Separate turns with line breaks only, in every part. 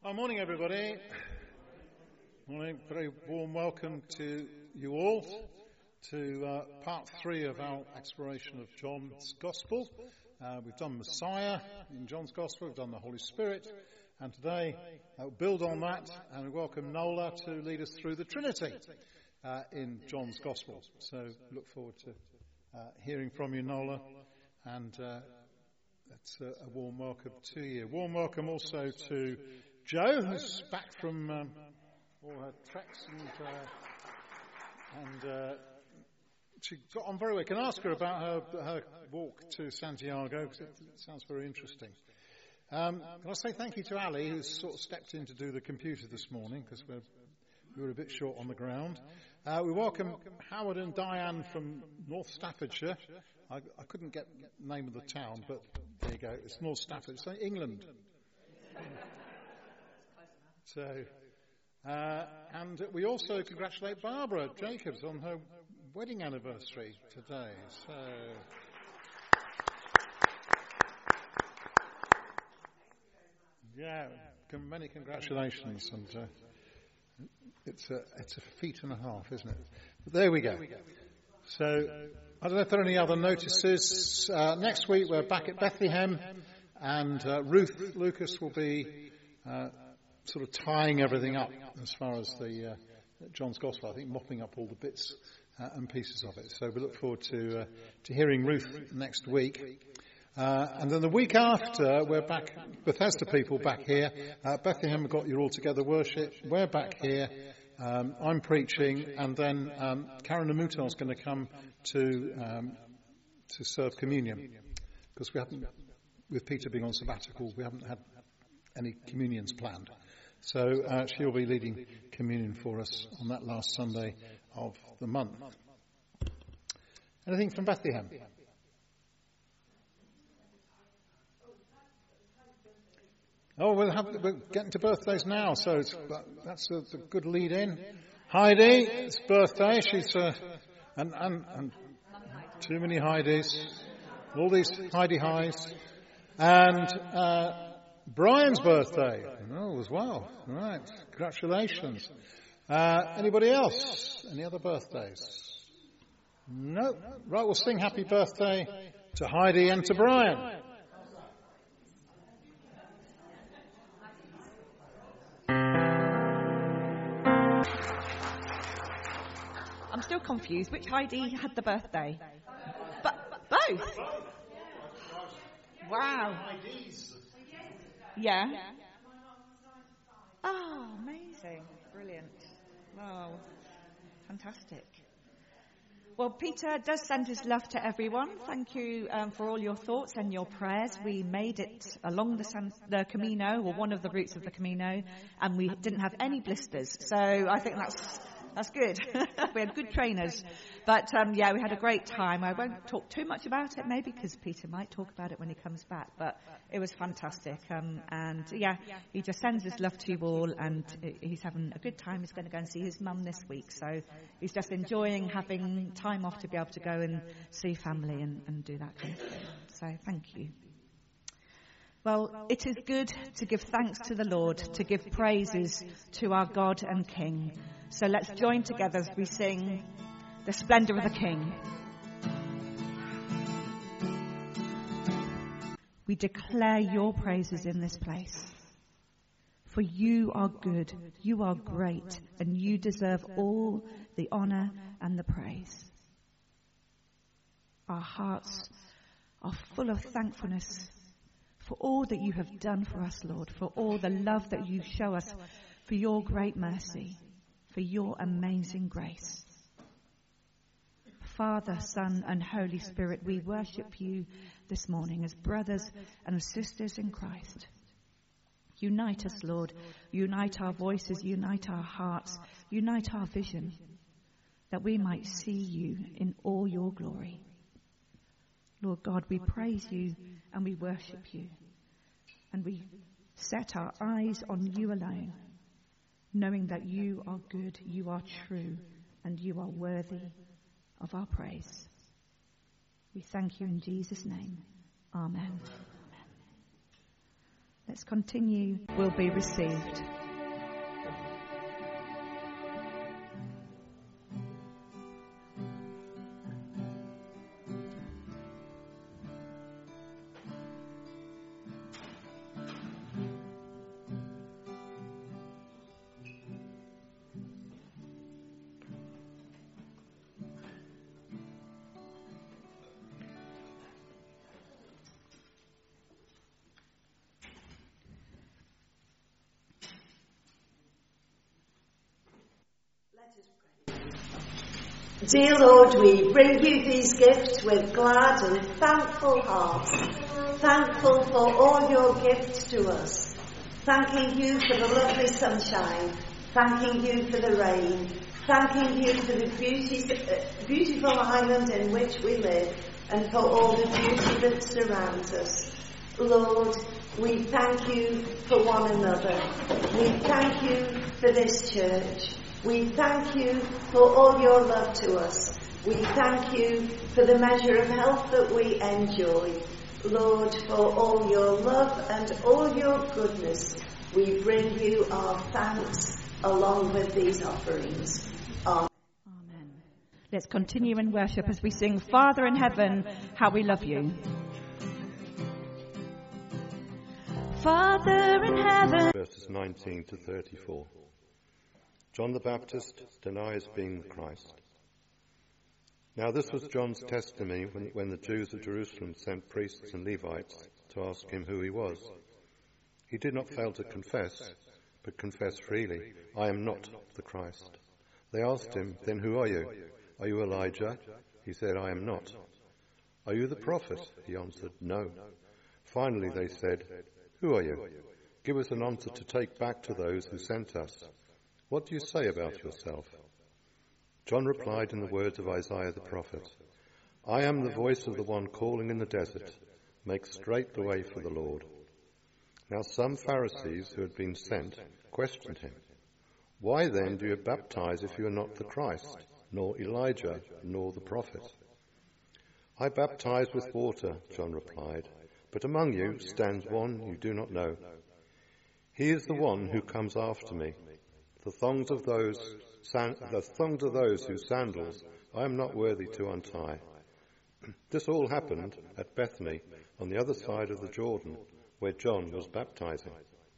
Morning, everybody. Morning. Very warm welcome to you all to part 3 of our exploration of John's Gospel. We've done Messiah in John's Gospel, we've done the Holy Spirit, and today we'll build on that and we welcome Nola to lead us through the Trinity in John's Gospel. So look forward to hearing from you, Nola, and that's a warm welcome to you. Warm welcome also to Jo, who's back from all her treks, and she got on very well. You can ask her about her walk to Santiago, because it sounds very interesting. Can I say thank you to Ali, who's sort of stepped in to do the computer this morning, because we were a bit short on the ground. We welcome Howard and Diane from North Staffordshire. I couldn't get the name of the town, but there you go. It's North Staffordshire, England. So, and we also congratulate Barbara Jacobs on her wedding anniversary today. So, yeah, many congratulations, and it's a feat and a half, isn't it? But there we go. So, I don't know if there are any other notices. Next week we're back at Bethlehem, and Ruth Lucas will be sort of tying everything up as far as the John's Gospel, I think, mopping up all the bits and pieces of it. So we look forward to hearing Ruth next week. And then the week after, we're back, Bethesda people back here. Bethlehem have got your all together worship. We're back here. I'm preaching, and then Karen Amutar's going to come to serve communion, because we haven't, with Peter being on sabbatical, we haven't had any communions planned. So she'll be leading communion for us on that last Sunday of the month. Anything from Bethlehem? Oh, we're getting to birthdays now, so that's a good lead in. Heidi, it's birthday. She's and too many Heidis, all these Heidi highs, and Brian's birthday, as well. Right, congratulations. Anybody else? Any other birthdays? No. Right, we'll sing happy birthday to Heidi and to Brian.
I'm still confused. Which Heidi had the birthday? Both? Wow. Yeah. Oh, amazing. Brilliant. Wow. Fantastic. Well, Peter does send his love to everyone. Thank you for all your thoughts and your prayers. We made it along the Camino, or one of the routes of the Camino, and we didn't have any blisters. So I think that's good. We had good trainers. But, yeah, we had a great time. I won't talk too much about it, maybe, because Peter might talk about it when he comes back. But it was fantastic. And, yeah, he just sends his love to you all, and he's having a good time. He's going to go and see his mum this week. So he's just enjoying having time off to be able to go and see family and do that kind of thing. So thank you. Well, it is good to give thanks to the Lord, to give praises to our God and King. So let's join together as we sing The Splendour of the King. We declare your praises in this place. For you are good, you are great, and you deserve all the honour and the praise. Our hearts are full of thankfulness for all that you have done for us, Lord, for all the love that you show us, for your great mercy, for your amazing grace. Father, Son, and Holy Spirit, we worship you this morning as brothers and as sisters in Christ. Unite us, Lord. Unite our voices, unite our hearts, unite our vision, that we might see you in all your glory. Lord God, we praise you and we worship you, and we set our eyes on you alone, knowing that you are good, you are true, and you are worthy of our praise. We thank you in Jesus' name. Amen. Let's continue. Will be received.
Dear Lord, we bring you these gifts with glad and thankful hearts, thankful for all your gifts to us, thanking you for the lovely sunshine, thanking you for the rain, thanking you for the beautiful island in which we live and for all the beauty that surrounds us. Lord, we thank you for one another. We thank you for this church. We thank you for all your love to us. We thank you for the measure of health that we enjoy. Lord, for all your love and all your goodness, we bring you our thanks along with these offerings. Amen.
Amen. Let's continue in worship as we sing, Father in heaven, how we love you. Father in heaven.
Verses 19 to 34. John the Baptist denies being the Christ. Now this was John's testimony when the Jews of Jerusalem sent priests and Levites to ask him who he was. He did not fail to confess, but confessed freely, I am not the Christ. They asked him, then who are you? Are you Elijah? He said, I am not. Are you the prophet? He answered, no. Finally they said, who are you? Give us an answer to take back to those who sent us. What do you say about yourself? John replied in the words of Isaiah the prophet, I am the voice of the one calling in the desert, make straight the way for the Lord. Now some Pharisees who had been sent questioned him, why then do you baptize if you are not the Christ, nor Elijah, nor the prophet? I baptize with water, John replied, but among you stands one you do not know. He is the one who comes after me. The thongs of those whose sandals I am not worthy to untie. This all happened at Bethany on the other side of the Jordan, where John was baptizing.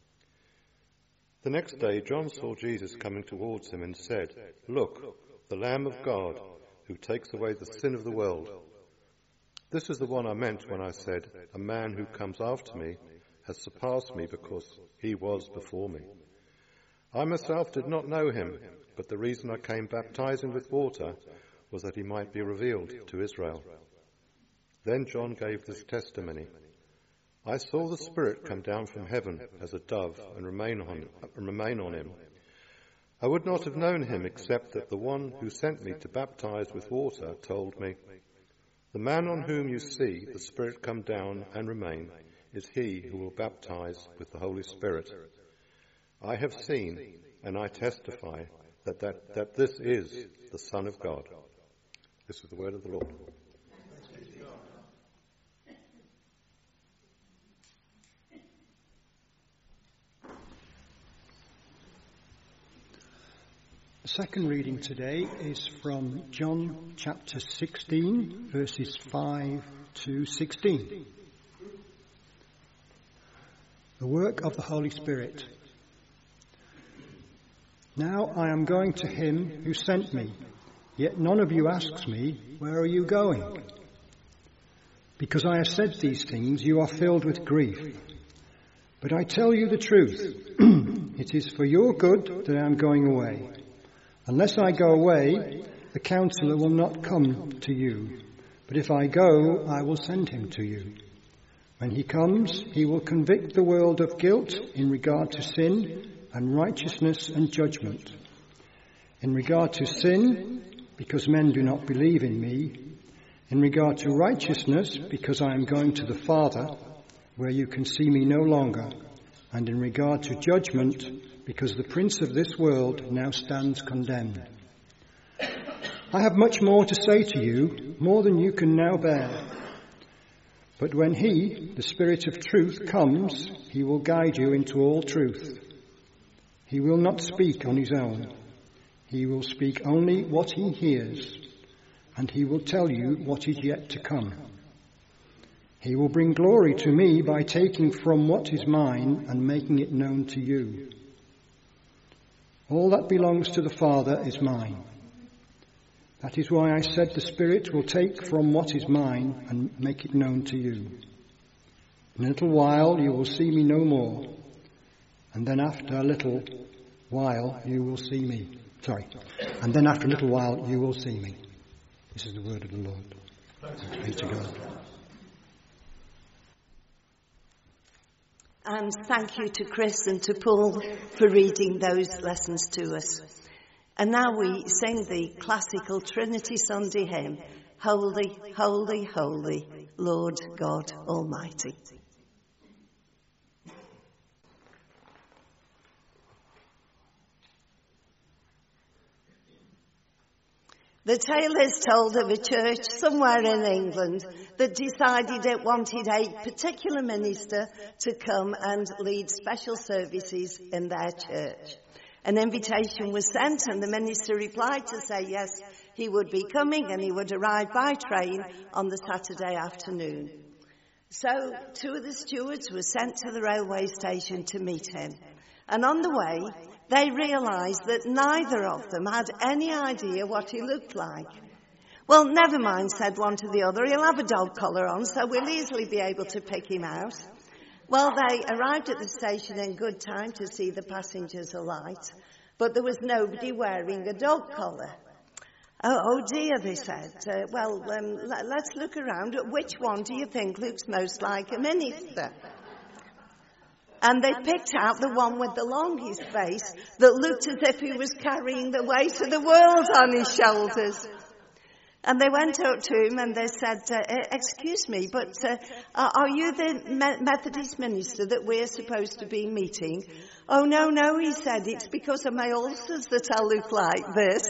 The next day John saw Jesus coming towards him and said, look, the Lamb of God, who takes away the sin of the world. This is the one I meant when I said, a man who comes after me has surpassed me because he was before me. I myself did not know him, but the reason I came baptizing with water was that he might be revealed to Israel. Then John gave this testimony. I saw the Spirit come down from heaven as a dove and remain on him. I would not have known him except that the one who sent me to baptize with water told me, the man on whom you see the Spirit come down and remain is he who will baptize with the Holy Spirit. I have seen, and I testify, that this is the Son of God. This is the word of the Lord.
The second reading today is from John chapter 16, verses 5 to 16. The work of the Holy Spirit. Now I am going to him who sent me, yet none of you asks me, where are you going? Because I have said these things, you are filled with grief. But I tell you the truth, it is for your good that I am going away. Unless I go away, the Counselor will not come to you. But if I go, I will send him to you. When he comes, he will convict the world of guilt in regard to sin and righteousness and judgment. In regard to sin, because men do not believe in me. In regard to righteousness, because I am going to the Father, where you can see me no longer. And in regard to judgment, because the prince of this world now stands condemned. I have much more to say to you, more than you can now bear. But when he, the Spirit of truth, comes, he will guide you into all truth. He will not speak on his own. He will speak only what he hears, and he will tell you what is yet to come. He will bring glory to me by taking from what is mine and making it known to you. All that belongs to the Father is mine. That is why I said the Spirit will take from what is mine and make it known to you. In a little while you will see me no more, and then after a little while you will see me. And then after a little while you will see me. This is the word of the Lord. Thanks be to God.
And thank you to Chris and to Paul for reading those lessons to us. And now we sing the classical Trinity Sunday hymn, Holy, Holy, Holy, Lord God Almighty. The tale is told of a church somewhere in England that decided it wanted a particular minister to come and lead special services in their church. An invitation was sent and the minister replied to say yes, he would be coming and he would arrive by train on the Saturday afternoon. So 2 of the stewards were sent to the railway station to meet him. And on the way, they realised that neither of them had any idea what he looked like. Well, never mind, said one to the other, he'll have a dog collar on, so we'll easily be able to pick him out. Well, they arrived at the station in good time to see the passengers alight, but there was nobody wearing a dog collar. Oh dear, they said. Let's look around. Which one do you think looks most like a minister? And they picked out the one with the longest face that looked as if he was carrying the weight of the world on his shoulders. And they went up to him and they said, excuse me, but are you the Methodist minister that we're supposed to be meeting? Oh, no, he said, it's because of my ulcers that I look like this.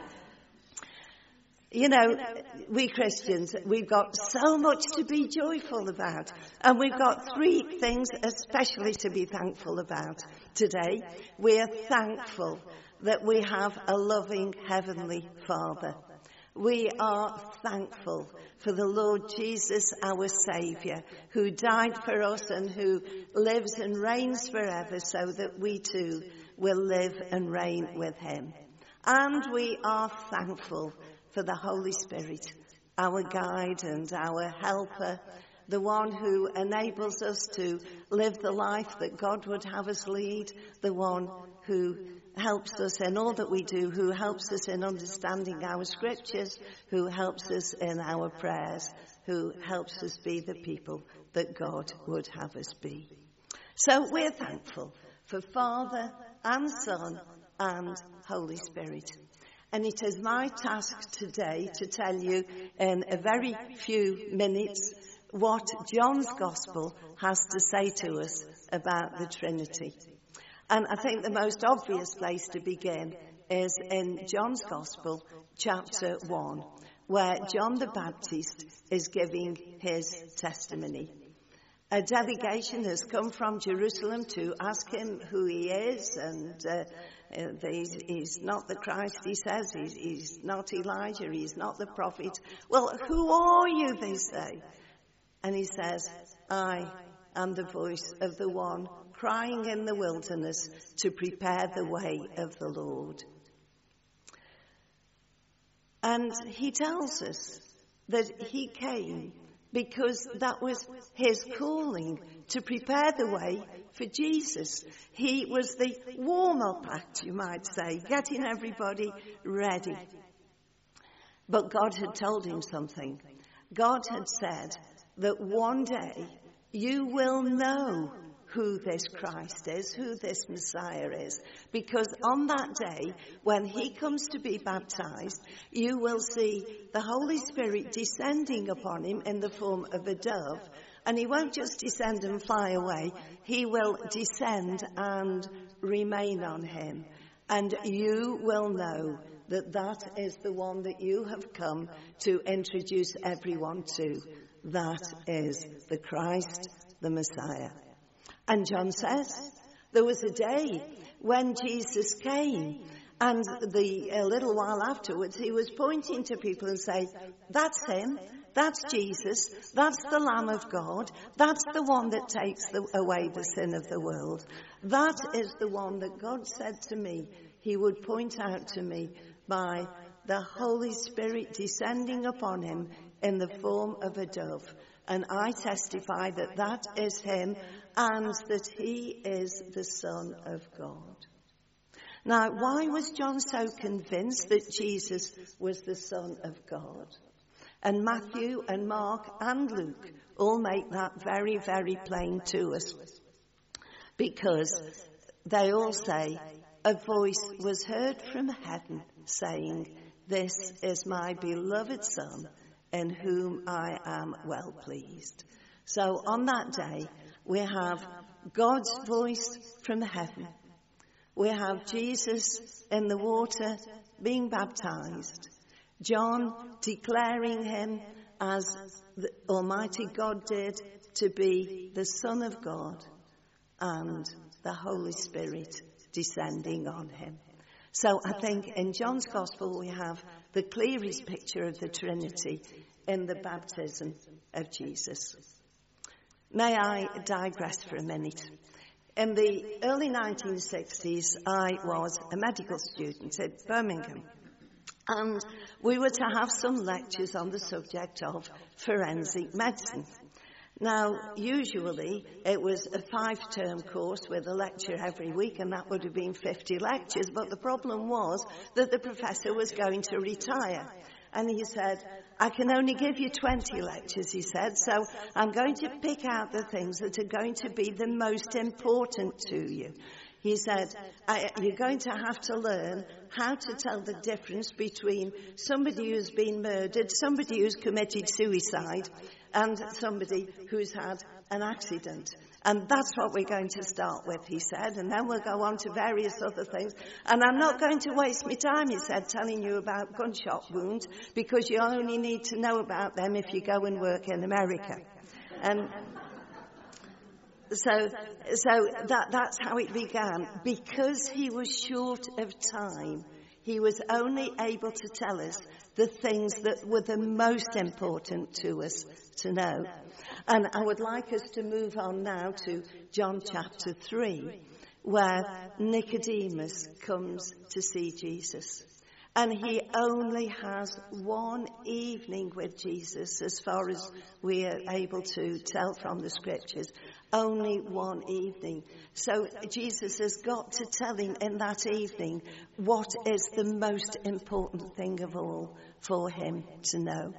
You know, we Christians, we've got so much to be joyful about. And we've got 3 things especially to be thankful about today. We are thankful that we have a loving Heavenly Father. We are thankful for the Lord Jesus, our Saviour, who died for us and who lives and reigns forever so that we too will live and reign with him. And we are thankful for the Holy Spirit, our guide and our helper, the one who enables us to live the life that God would have us lead, the one who helps us in all that we do, who helps us in understanding our scriptures, who helps us in our prayers, who helps us be the people that God would have us be. So we're thankful for Father and Son and Holy Spirit. And it is my task today to tell you in a very few minutes what John's Gospel has to say to us about the Trinity. And I think the most obvious place to begin is in John's Gospel, chapter 1, where John the Baptist is giving his testimony. A delegation has come from Jerusalem to ask him who he is, and he's not the Christ, he says. He's not Elijah, he's not the prophet. Well, who are you, they say? And he says, I am the voice of the one crying in the wilderness to prepare the way of the Lord. And he tells us that he came because that was his calling, to prepare the way for Jesus. He was the warm-up act, you might say, getting everybody ready. But God had told him something. God had said that one day you will know who this Christ is, who this Messiah is. Because on that day, when he comes to be baptized, you will see the Holy Spirit descending upon him in the form of a dove. And he won't just descend and fly away. He will descend and remain on him. And you will know that that is the one that you have come to introduce everyone to. that is the Christ, the Messiah. And John says there was a day when Jesus came, and a little while afterwards he was pointing to people and saying, that's him, that's Jesus, that's the Lamb of God, that's the one that takes away the sin of the world. That is the one that God said to me he would point out to me by the Holy Spirit descending upon him in the form of a dove. And I testify that that is him and that he is the Son of God. Now, why was John so convinced that Jesus was the Son of God? And Matthew and Mark and Luke all make that very, very plain to us. Because they all say, a voice was heard from heaven saying, this is my beloved Son, in whom I am well pleased. So on that day, we have God's voice from heaven. We have Jesus in the water being baptized. John declaring him as the Almighty God did to be the Son of God, and the Holy Spirit descending on him. So I think in John's Gospel we have the clearest picture of the Trinity in the baptism of Jesus. May I digress for a minute? In the early 1960s, I was a medical student at Birmingham, and we were to have some lectures on the subject of forensic medicine. Now, usually it was a 5-term course with a lecture every week, and that would have been 50 lectures, but the problem was that the professor was going to retire. And he said, I can only give you 20 lectures, he said, so I'm going to pick out the things that are going to be the most important to you. He said, you're going to have to learn how to tell the difference between somebody who's been murdered, somebody who's committed suicide, and somebody who's had an accident. And that's what we're going to start with, he said, and then we'll go on to various other things. And I'm not going to waste my time, he said, telling you about gunshot wounds, because you only need to know about them if you go and work in America. And so that's how it began. Because he was short of time, he was only able to tell us the things that were the most important to us to know. And I would like us to move on now to John chapter 3, where Nicodemus comes to see Jesus. And he only has one evening with Jesus, as far as we are able to tell from the scriptures. Only one evening. So Jesus has got to tell him in that evening what is the most important thing of all for him to know.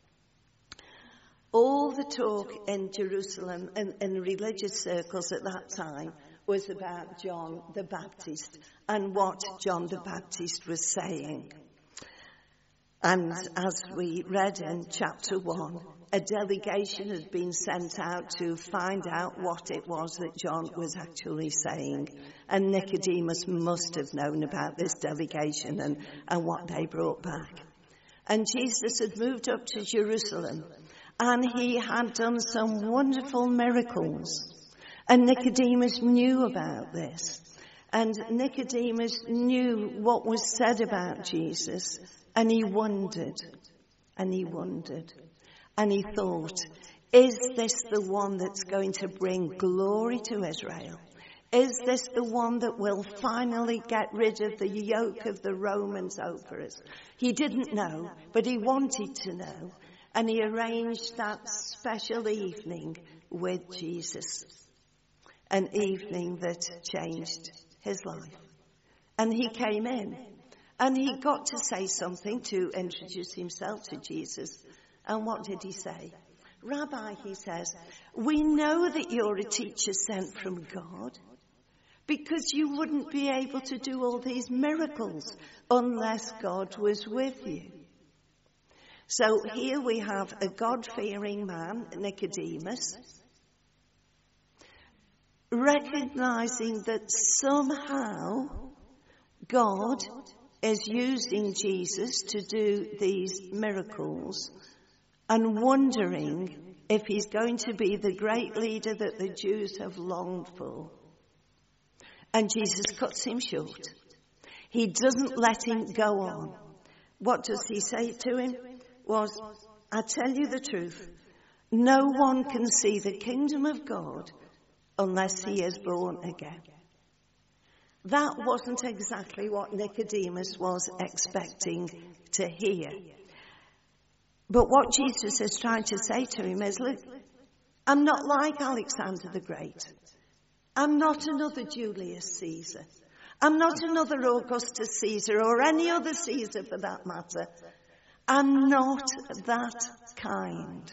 All the talk in Jerusalem and in religious circles at that time was about John the Baptist and what John the Baptist was saying. And as we read in chapter 1, a delegation had been sent out to find out what it was that John was actually saying. And Nicodemus must have known about this delegation and what they brought back. And Jesus had moved up to Jerusalem, and he had done some wonderful miracles. And Nicodemus knew about this. And Nicodemus knew what was said about Jesus. And he wondered. And he wondered. And he thought, is this the one that's going to bring glory to Israel? Is this the one that will finally get rid of the yoke of the Romans over us? He didn't know, but he wanted to know. And he arranged that special evening with Jesus. An evening that changed his life. And he came in. And he got to say something to introduce himself to Jesus. And what did he say? Rabbi, he says, we know that you're a teacher sent from God, because you wouldn't be able to do all these miracles unless God was with you. So here we have a God-fearing man, Nicodemus, recognizing that somehow God is using Jesus to do these miracles, and wondering if he's going to be the great leader that the Jews have longed for. And Jesus cuts him short. He doesn't let him go on. What does he say to him? I tell you the truth, no one can see the kingdom of God unless he is born again. That wasn't exactly what Nicodemus was expecting to hear. But what Jesus is trying to say to him is, look, I'm not like Alexander the Great. I'm not another Julius Caesar. I'm not another Augustus Caesar or any other Caesar for that matter. I'm not that kind.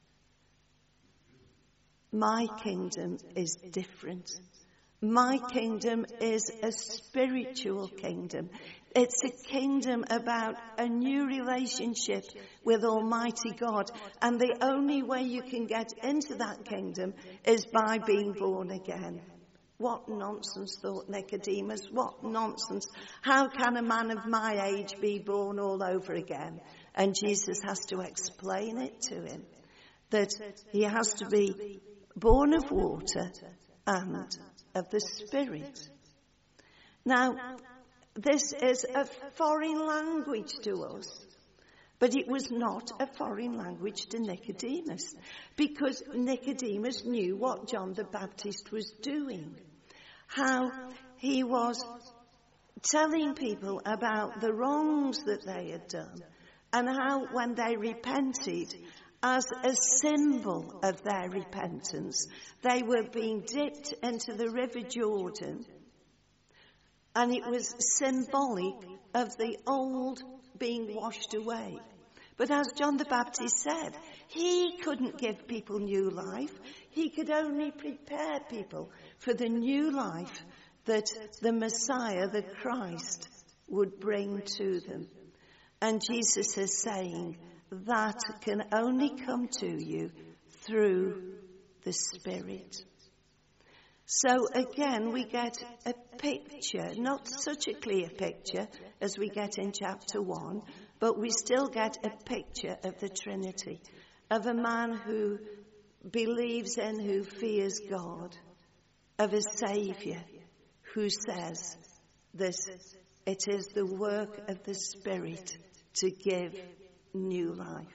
My kingdom is different. My kingdom is a spiritual kingdom. It's a kingdom about a new relationship with Almighty God. And the only way you can get into that kingdom is by being born again. What nonsense, thought Nicodemus. What nonsense. How can a man of my age be born all over again? And Jesus has to explain it to him. That he has to be born of water and of the Spirit. Now, this is a foreign language to us. But it was not a foreign language to Nicodemus, because Nicodemus knew what John the Baptist was doing. How he was telling people about the wrongs that they had done, and how when they repented, as a symbol of their repentance, they were being dipped into the River Jordan, and it was symbolic of the old being washed away. But as John the Baptist said, he couldn't give people new life. He could only prepare people for the new life that the Messiah, the Christ, would bring to them. And Jesus is saying that can only come to you through the Spirit. So again, we get a picture, not such a clear picture as we get in chapter 1, but we still get a picture of the Trinity, of a man who believes in, who fears God, of a Saviour who says this, it is the work of the Spirit to give new life.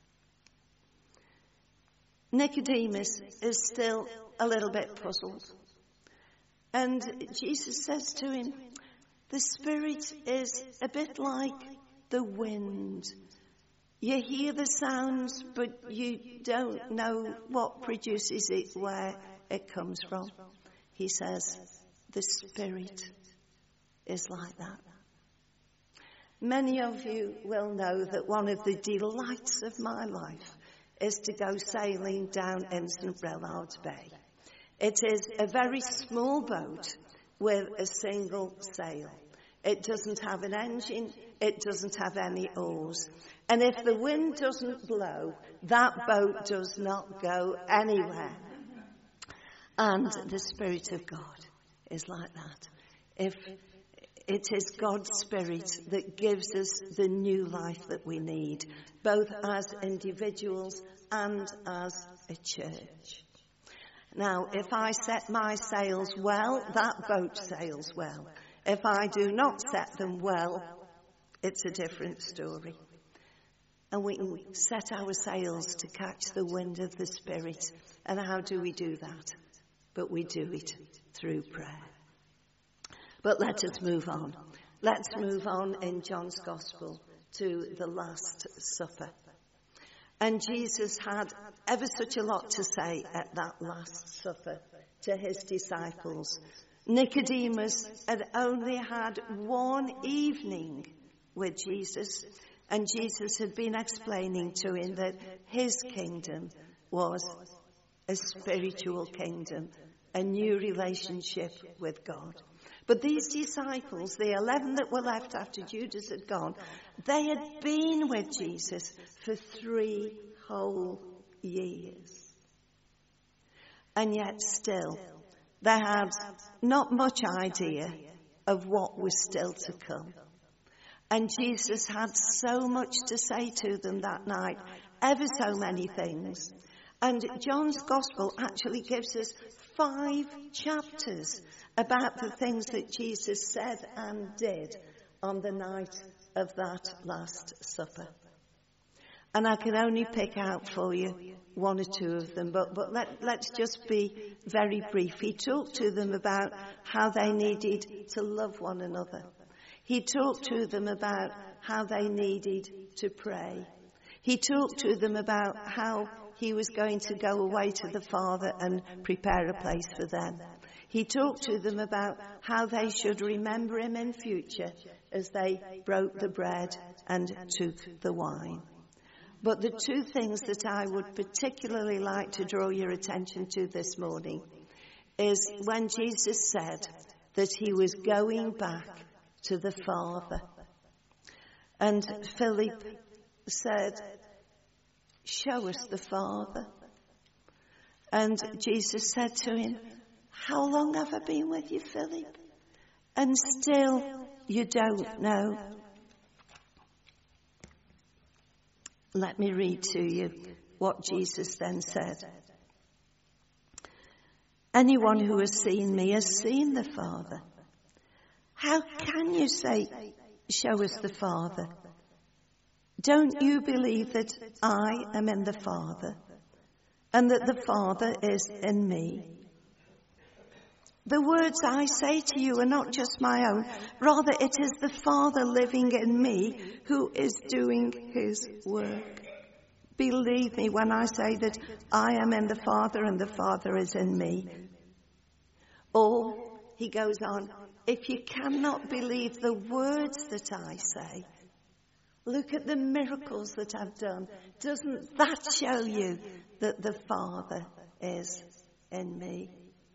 Nicodemus is still a little bit puzzled. And Jesus says to him, the Spirit is a bit like the wind. You hear the sounds, but you don't know what produces it, where it comes from. He says, the Spirit is like that. Many of you will know that one of the delights of my life is to go sailing down in St. Bernard's Bay. It is a very small boat with a single sail. It doesn't have an engine. It doesn't have any oars. And if the wind doesn't blow, that boat does not go anywhere. And the Spirit of God is like that. If it is God's Spirit that gives us the new life that we need, both as individuals and as a church. Now, if I set my sails well, that boat sails well. If I do not set them well, it's a different story. And we can set our sails to catch the wind of the Spirit. And how do we do that? But we do it through prayer. But let us move on. Let's move on in John's Gospel to the Last Supper. And Jesus had ever such a lot to say at that Last Supper to his disciples. Nicodemus had only had one evening with Jesus, and Jesus had been explaining to him that his kingdom was a spiritual kingdom, a new relationship with God. But these disciples, the 11 that were left after Judas had gone, they had been with Jesus for 3 whole years. And yet still, they had not much idea of what was still to come. And Jesus had so much to say to them that night, ever so many things. And John's Gospel actually gives us 5 chapters about the things that Jesus said and did on the night of that Last Supper. And I can only pick out for you 1 or 2 of them, but let's just be very brief. He talked to them about how they needed to love one another. He talked to them about how they needed to pray. He talked to them about how he was going to go away to the Father and prepare a place for them. He talked to them about how they should remember him in future as they broke the bread and took the wine. But the 2 things that I would particularly like to draw your attention to this morning is when Jesus said that he was going back to the Father. And Philip said, "Show us the Father." And Jesus said to him, "How long have I been with you, Philip? And still you don't know." Let me read to you what Jesus then said. "Anyone who has seen me has seen the Father. How can you say, 'Show us the Father'? Don't you believe that I am in the Father and that the Father is in me? The words I say to you are not just my own. Rather, it is the Father living in me who is doing his work. Believe me when I say that I am in the Father and the Father is in me." Or, he goes on, "If you cannot believe the words that I say, look at the miracles that I've done. Doesn't that show you that the Father is in me?"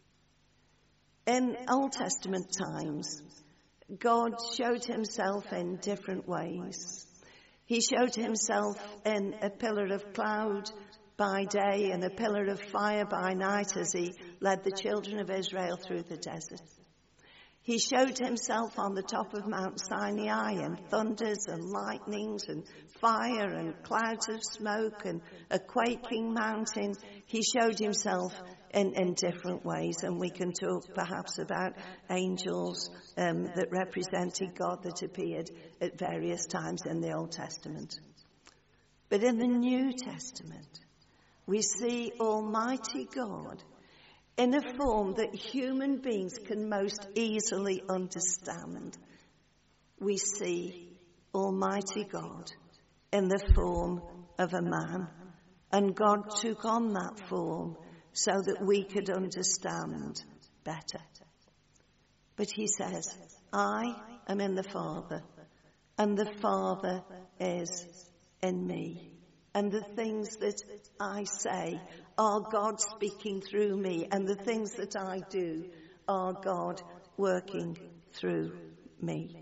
In Old Testament times, God showed himself in different ways. He showed himself in a pillar of cloud by day and a pillar of fire by night as he led the children of Israel through the desert. He showed himself on the top of Mount Sinai in thunders and lightnings and fire and clouds of smoke and a quaking mountain. He showed himself in different ways, and we can talk perhaps about angels that represented God that appeared at various times in the Old Testament. But in the New Testament, we see Almighty God in a form that human beings can most easily understand. We see Almighty God in the form of a man, and God took on that form so that we could understand better. But he says, "I am in the Father, and the Father is in me. And the things that I say are God speaking through me, and the things that I do are God working through me.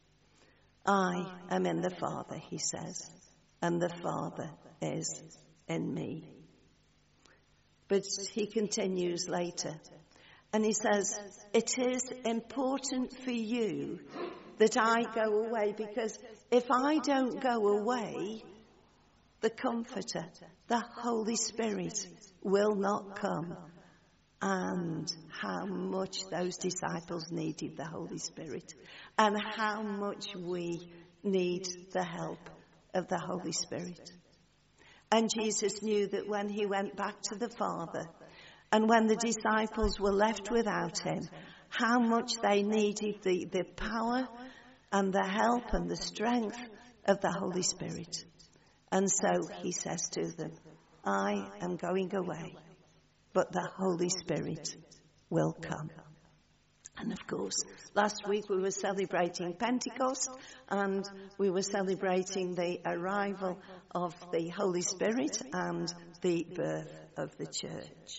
I am in the Father," he says, "and the Father is in me." But he continues later, and he says, "It is important for you that I go away, because if I don't go away, the Comforter, the Holy Spirit, will not come." And how much those disciples needed the Holy Spirit, and how much we need the help of the Holy Spirit. And Jesus knew that when he went back to the Father, and when the disciples were left without him, how much they needed the power and the help and the strength of the Holy Spirit. And so he says to them, "I am going away, but the Holy Spirit will come." And of course, last week we were celebrating Pentecost, and we were celebrating the arrival of the Holy Spirit and the birth of the church.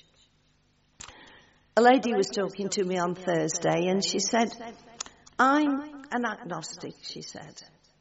A lady was talking to me on Thursday, and she said, "I'm an agnostic," she said.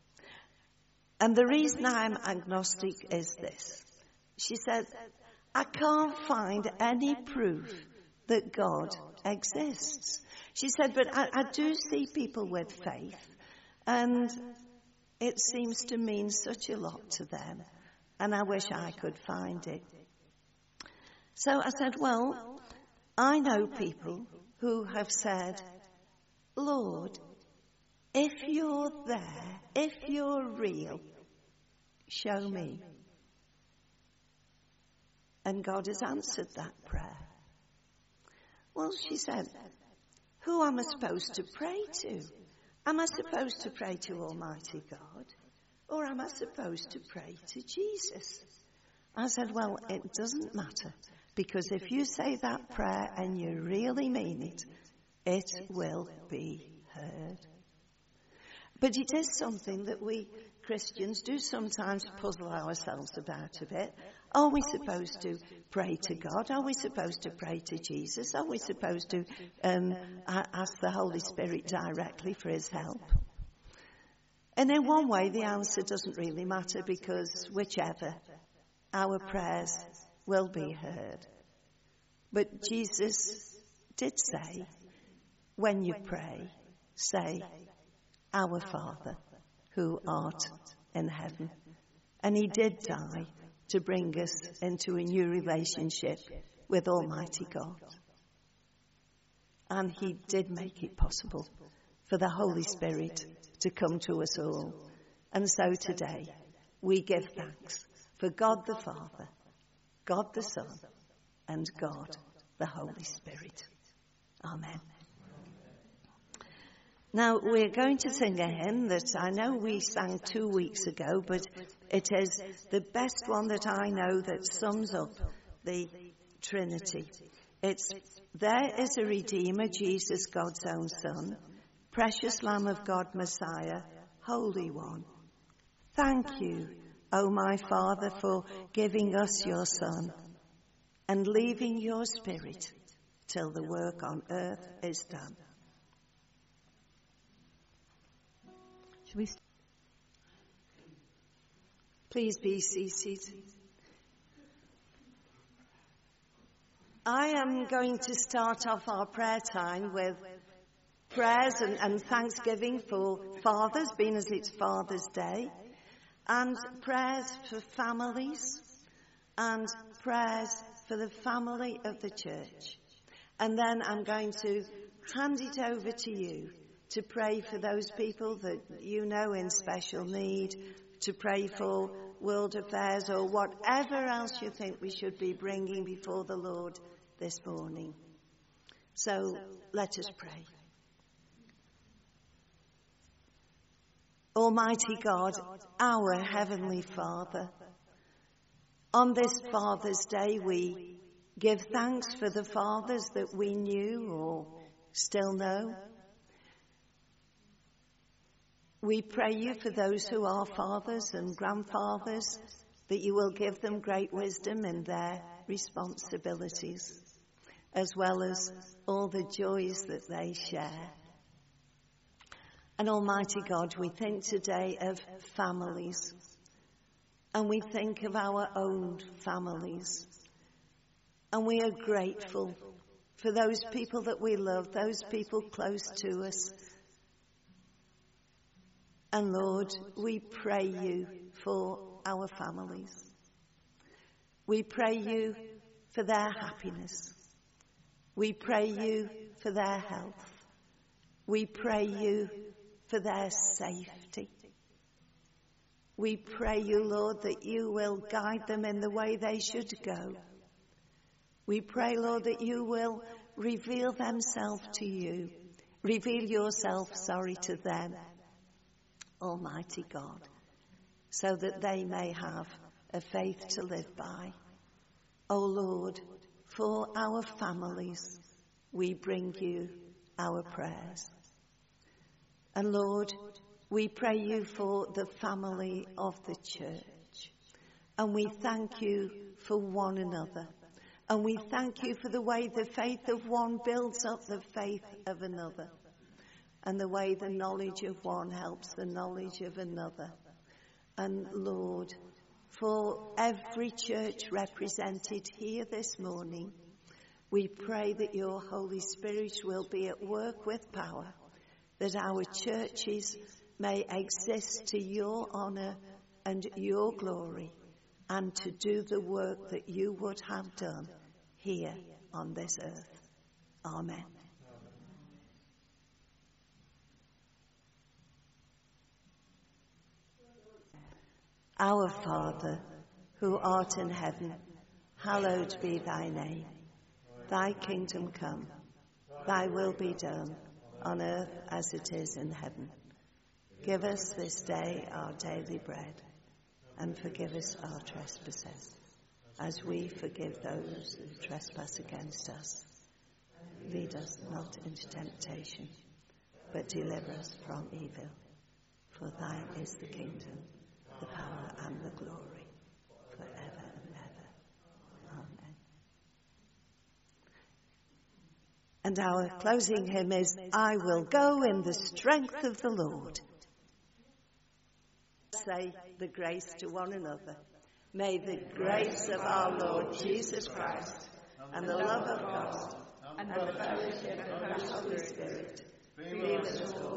"And the reason I'm agnostic is this." She said, "I can't find any proof that God exists." She said, "But I do see people with faith, and it seems to mean such a lot to them, and I wish I could find it." So I said, well, I know people who have said, Lord, if you're there, if you're real, show me. And God has answered that prayer. Well, she said, who am I supposed to pray to? Am I supposed to pray to Almighty God? Or am I supposed to pray to Jesus? I said, well, it doesn't matter. Because if you say that prayer and you really mean it, it will be heard. But it is something that we Christians do sometimes puzzle ourselves about a bit. Are we supposed to pray to God? Are we supposed to pray to Jesus? Are we supposed to ask the Holy Spirit directly for his help? And in one way, the answer doesn't really matter, because whichever, our prayers will be heard. But Jesus did say, when you pray, say, Our Father, who art in heaven. And he did die to bring us into a new relationship with Almighty God. And he did make it possible for the Holy Spirit to come to us all. And so today, we give thanks for God the Father, God the Son, and God the Holy Spirit. Amen. Now, we're going to sing a hymn that I know we sang 2 weeks ago, but it is the best one that I know that sums up the Trinity. It's, there is a Redeemer, Jesus, God's own Son, precious Lamb of God, Messiah, Holy One. Thank you, O my Father, for giving us your Son and leaving your Spirit till the work on earth is done. Please be seated. I am going to start off our prayer time with prayers and thanksgiving for fathers, being as it's Father's Day, and prayers for families, and prayers for the family of the church. And then I'm going to hand it over to you to pray for those people that you know in special need, to pray for world affairs or whatever else you think we should be bringing before the Lord this morning. So let us pray. Almighty God, our Heavenly Father, on this Father's Day we give thanks for the fathers that we knew or still know. We pray you for those who are fathers and grandfathers, that you will give them great wisdom in their responsibilities, as well as all the joys that they share. And Almighty God, we think today of families, and we think of our own families, and we are grateful for those people that we love, those people close to us. And Lord, we pray you for our families. We pray you for their happiness. We pray you for their health. We pray you for their safety. We pray you, Lord, that you will guide them in the way they should go. We pray, Lord, that you will reveal yourself to them, Almighty God, so that they may have a faith to live by. O Lord, for our families, we bring you our prayers. And Lord, we pray you for the family of the church. And we thank you for one another. And we thank you for the way the faith of one builds up the faith of another. And the way the knowledge of one helps the knowledge of another. And Lord, for every church represented here this morning, we pray that your Holy Spirit will be at work with power, that our churches may exist to your honour and your glory, and to do the work that you would have done here on this earth. Amen. Our Father, who art in heaven, hallowed be thy name. Thy kingdom come, thy will be done, on earth as it is in heaven. Give us this day our daily bread, and forgive us our trespasses, as we forgive those who trespass against us. Lead us not into temptation, but deliver us from evil. For thine is the kingdom, the power and the glory, forever and ever. Amen. And our closing hymn is, I Will Go in the Strength of the Lord. Say the grace to one another. May the grace of our Lord Jesus Christ, and the love of God, and the fellowship of the Holy Spirit be with us all.